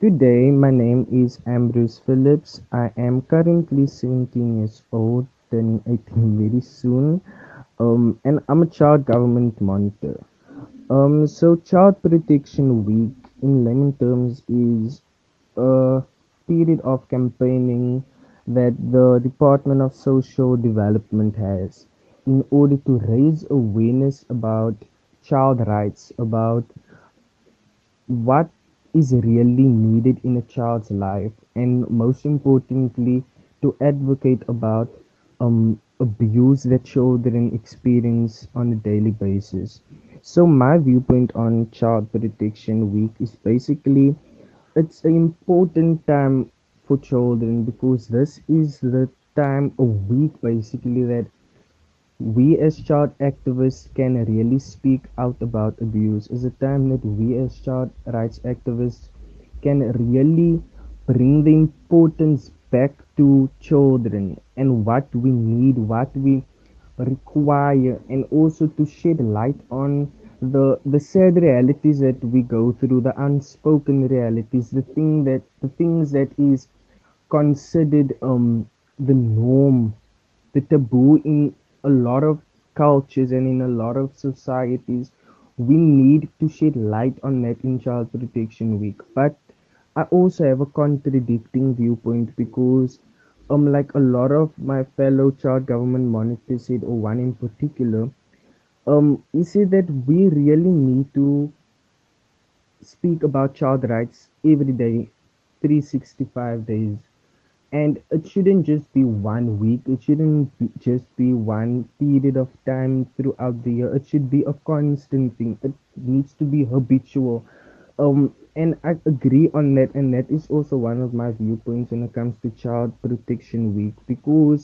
Good day, my name is Ambrose Phillips. I am currently 17 years old, turning 18 very soon, and I'm a child government monitor. So Child Protection Week, in layman terms, is a period of campaigning that the Department of Social Development has in order to raise awareness about child rights, about what is really needed in a child's life, and most importantly, to advocate about abuse that children experience on a daily basis. So, my viewpoint on Child Protection Week is basically it's an important time for children because this is the time a week basically that we as child activists can really speak out about abuse. Is a time that we as child rights activists can really bring the importance back to children and what we need, what we require, and also to shed light on the sad realities that we go through, the unspoken realities, the things that is considered the norm, the taboo in a lot of cultures and in a lot of societies. We need to shed light on that in Child Protection Week. But I also have a contradicting viewpoint because like a lot of my fellow child government monitors said, or one in particular, he said that we really need to speak about child rights every day, 365 days. And it shouldn't just be 1 week, it shouldn't just be one period of time throughout the year. It should be a constant thing, it needs to be habitual. And I agree on that, and that is also one of my viewpoints when it comes to Child Protection Week, because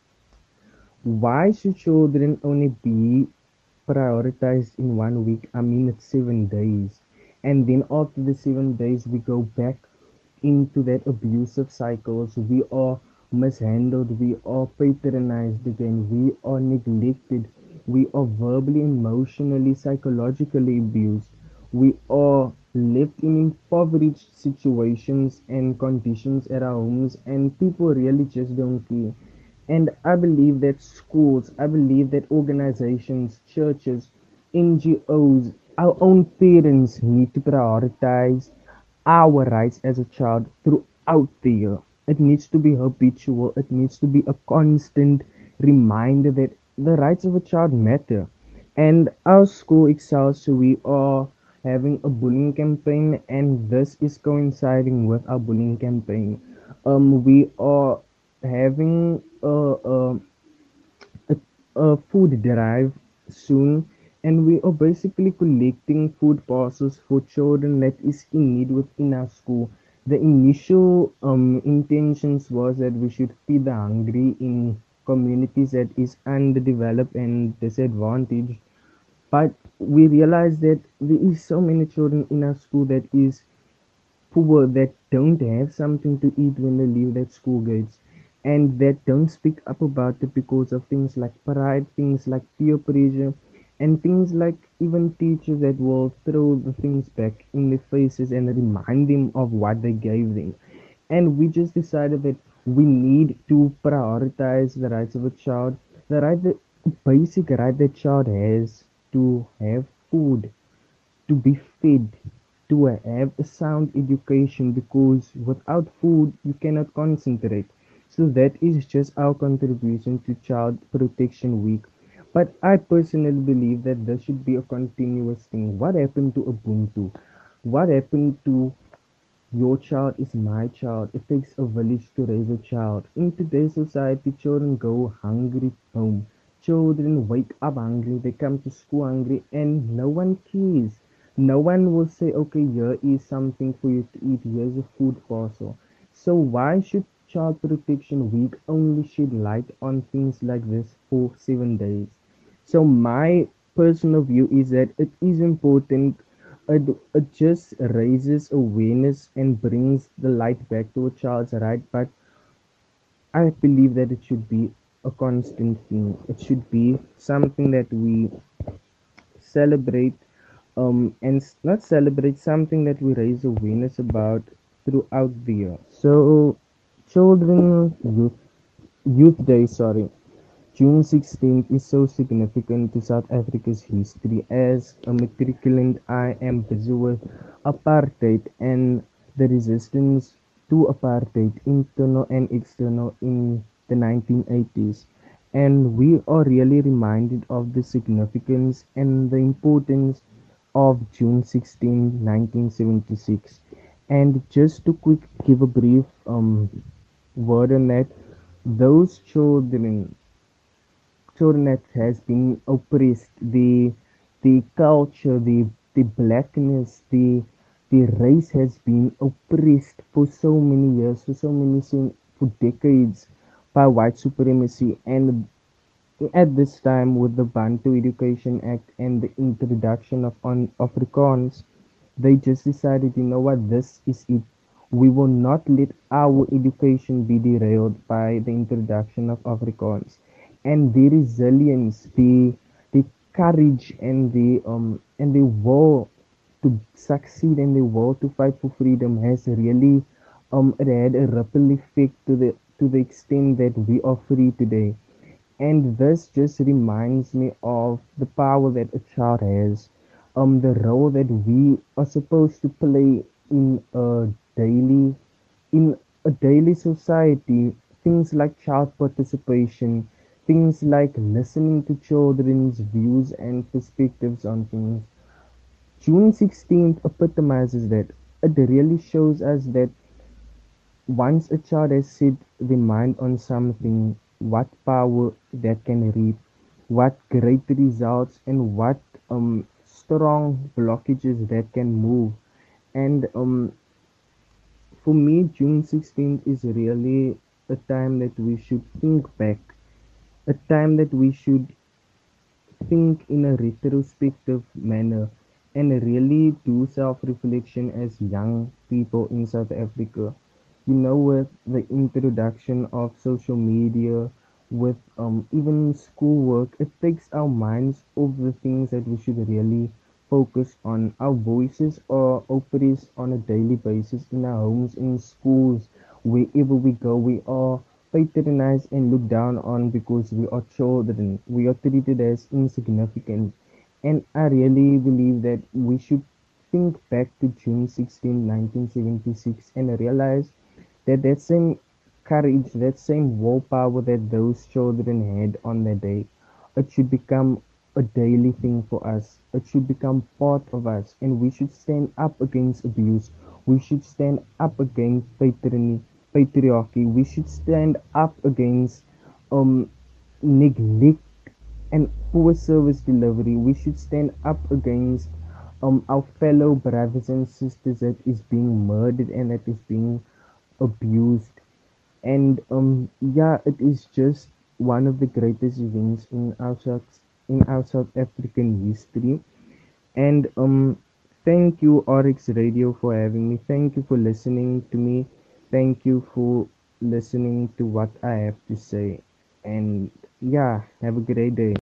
why should children only be prioritized in 1 week? I mean, it's 7 days. And then after the 7 days, we go back into that abusive cycles. We are mishandled, we are patronized again, we are neglected, we are verbally, emotionally, psychologically abused, we are left in impoverished situations and conditions at our homes, and people really just don't care. And I believe that schools, I believe that organizations, churches, NGOs, our own parents need to prioritize our rights as a child throughout the year. It needs to be habitual, it needs to be a constant reminder that the rights of a child matter. And our school excels, so we are having a bullying campaign, and this is coinciding with our bullying campaign. We are having a, a food drive soon, and we are basically collecting food parcels for children that is in need within our school. The initial intentions was that we should feed the hungry in communities that is underdeveloped and disadvantaged, but we realized that there is so many children in our school that is poor, that don't have something to eat when they leave that school gates, and that don't speak up about it because of things like pride, things like peer pressure, and things like even teachers that will throw the things back in their faces and remind them of what they gave them. And we just decided that we need to prioritize the rights of a child, the right, the basic right that child has to have food, to be fed, to have a sound education, because without food you cannot concentrate. So that is just our contribution to Child Protection Week. But I personally believe that this should be a continuous thing. What happened to Ubuntu? What happened to your child is my child? It takes a village to raise a child. In today's society, children go hungry home. Children wake up hungry, they come to school hungry, and no one cares. No one will say, okay, here is something for you to eat, here's a food parcel. So, why should Child Protection Week only shed light on things like this for 7 days? So, my personal view is that it is important. It just raises awareness and brings the light back to a child's right, but I believe that it should be a constant thing. It should be something that we celebrate, and not celebrate, something that we raise awareness about throughout the year. So, Children Youth Day, sorry, June 16th is so significant to South Africa's history. As a matriculant, I am busy with apartheid and the resistance to apartheid, internal and external, in the 1980s. And we are really reminded of the significance and the importance of June 16, 1976. And just to quick give a brief word on that, those children that has been oppressed, the culture, the blackness, the race has been oppressed for so many years, for decades by white supremacy. And at this time, with the Bantu Education Act and the introduction of Afrikaans, they just decided, you know what, this is it. We will not let our education be derailed by the introduction of Afrikaans. And the resilience, the courage, and the will to succeed, and the will to fight for freedom has really it had a ripple effect to the extent that we are free today. And this just reminds me of the power that a child has, the role that we are supposed to play in daily in a daily society. Things like child participation, things like listening to children's views and perspectives on things. June 16th epitomizes that. It really shows us that once a child has set their mind on something, what power that can reap, what great results, and what strong blockages that can move. And for me, June 16th is really a time that we should think back, a time that we should think in a retrospective manner and really do self reflection as young people in South Africa. You know, with the introduction of social media, with even schoolwork, it takes our minds off the things that we should really focus on. Our voices are oppressed on a daily basis in our homes, in schools, wherever we go. We are patronized and looked down on because we are children. We are treated as insignificant. And I really believe that we should think back to June 16, 1976, and realize that that same courage, that same willpower that those children had on that day, it should become a daily thing for us. It should become part of us, and we should stand up against abuse. We should stand up against patriarchy. We should stand up against um, neglect and poor service delivery. We should stand up against our fellow brothers and sisters that is being murdered and that is being abused. And yeah, it is just one of the greatest events in our South African history. And thank you, RX Radio, for having me. Thank you for listening to me. Thank you for listening to what I have to say. And yeah, have a great day.